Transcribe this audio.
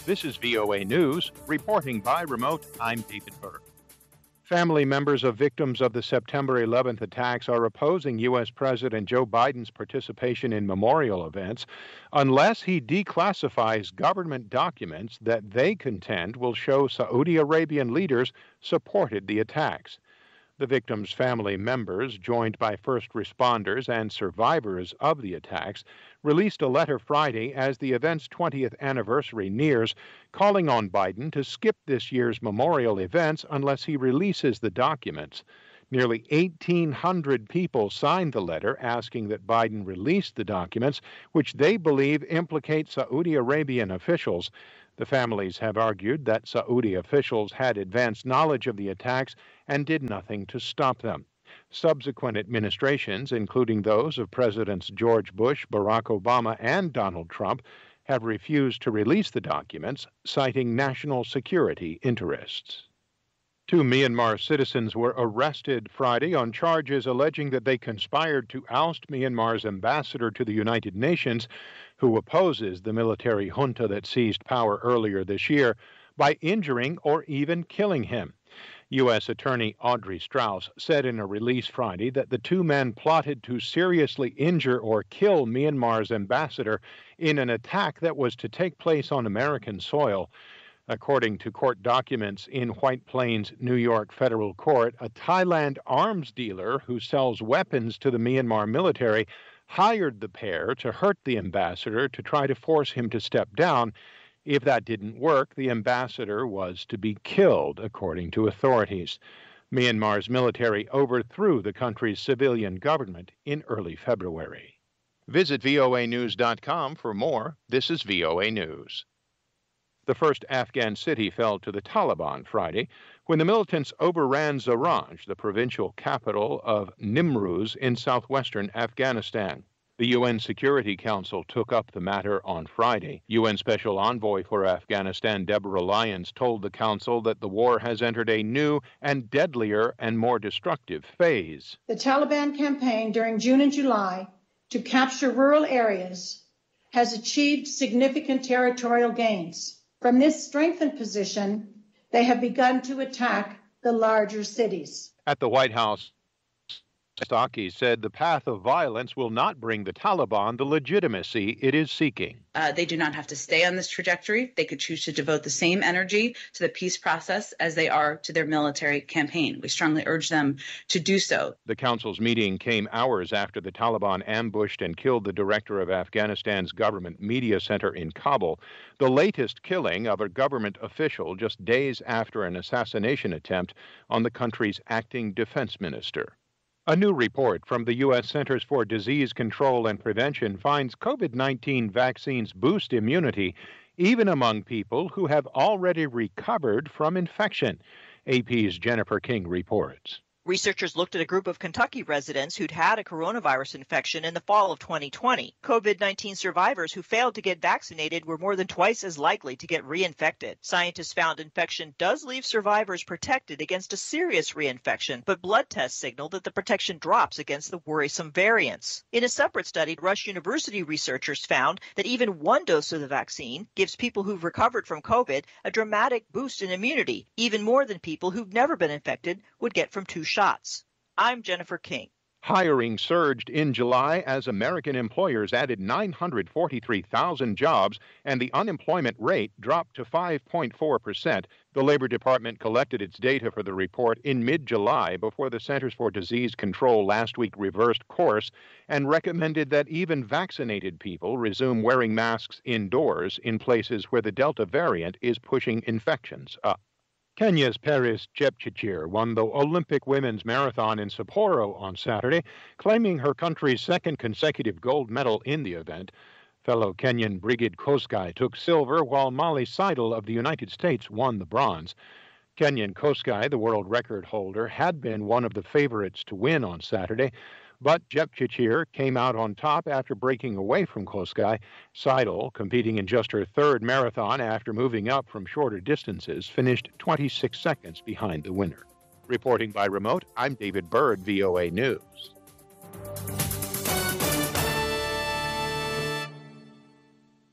This is VOA News, reporting by remote. I'm David Berg. Family members of victims of the September 11th attacks are opposing U.S. President Joe Biden's participation in memorial events unless he declassifies government documents that they contend will show Saudi Arabian leaders supported the attacks. The victims' family members, joined by first responders and survivors of the attacks, released a letter Friday as the event's 20th anniversary nears, calling on Biden to skip this year's memorial events unless he releases the documents. Nearly 1,800 people signed the letter asking that Biden release the documents, which they believe implicate Saudi Arabian officials. The families have argued that Saudi officials had advanced knowledge of the attacks and did nothing to stop them. Subsequent administrations, including those of Presidents George Bush, Barack Obama, and Donald Trump, have refused to release the documents, citing national security interests. 2 Myanmar citizens were arrested Friday on charges alleging that they conspired to oust Myanmar's ambassador to the United Nations, who opposes the military junta that seized power earlier this year, by injuring or even killing him. U.S. Attorney Audrey Strauss said in a release Friday that the two men plotted to seriously injure or kill Myanmar's ambassador in an attack that was to take place on American soil. According to court documents in White Plains, New York federal court, a Thailand arms dealer who sells weapons to the Myanmar military hired the pair to hurt the ambassador to try to force him to step down. If that didn't work, the ambassador was to be killed, according to authorities. Myanmar's military overthrew the country's civilian government in early February. Visit voanews.com for more. This is VOA News. The first Afghan city fell to the Taliban Friday when the militants overran Zaranj, the provincial capital of Nimruz in southwestern Afghanistan. The UN Security Council took up the matter on Friday. UN Special Envoy for Afghanistan Deborah Lyons told the Council that the war has entered a new and deadlier and more destructive phase. The Taliban campaign during June and July to capture rural areas has achieved significant territorial gains. From this strengthened position, they have begun to attack the larger cities. At the White House, Psaki said the path of violence will not bring the Taliban the legitimacy it is seeking. They do not have to stay on this trajectory. They could choose to devote the same energy to the peace process as they are to their military campaign. We strongly urge them to do so. The council's meeting came hours after the Taliban ambushed and killed the director of Afghanistan's government media center in Kabul, the latest killing of a government official just days after an assassination attempt on the country's acting defense minister. A new report from the U.S. Centers for Disease Control and Prevention finds COVID-19 vaccines boost immunity even among people who have already recovered from infection. AP's Jennifer King reports. Researchers looked at a group of Kentucky residents who'd had a coronavirus infection in the fall of 2020. COVID-19 survivors who failed to get vaccinated were more than twice as likely to get reinfected. Scientists found infection does leave survivors protected against a serious reinfection, but blood tests signal that the protection drops against the worrisome variants. In a separate study, Rush University researchers found that even one dose of the vaccine gives people who've recovered from COVID a dramatic boost in immunity, even more than people who've never been infected would get from 2 shots. I'm Jennifer King. Hiring surged in July as American employers added 943,000 jobs and the unemployment rate dropped to 5.4%. The Labor Department collected its data for the report in mid-July before the Centers for Disease Control last week reversed course and recommended that even vaccinated people resume wearing masks indoors in places where the Delta variant is pushing infections up. Kenya's Peres Jepchirchir won the Olympic women's marathon in Sapporo on Saturday, claiming her country's second consecutive gold medal in the event. Fellow Kenyan Brigid Kosgei took silver, while Molly Seidel of the United States won the bronze. Kenyan Kosgei, the world record holder, had been one of the favorites to win on Saturday, but Jepchirchir came out on top after breaking away from Kosgei. Seidel, competing in just her third marathon after moving up from shorter distances, finished 26 seconds behind the winner. Reporting by remote, I'm David Bird, VOA News.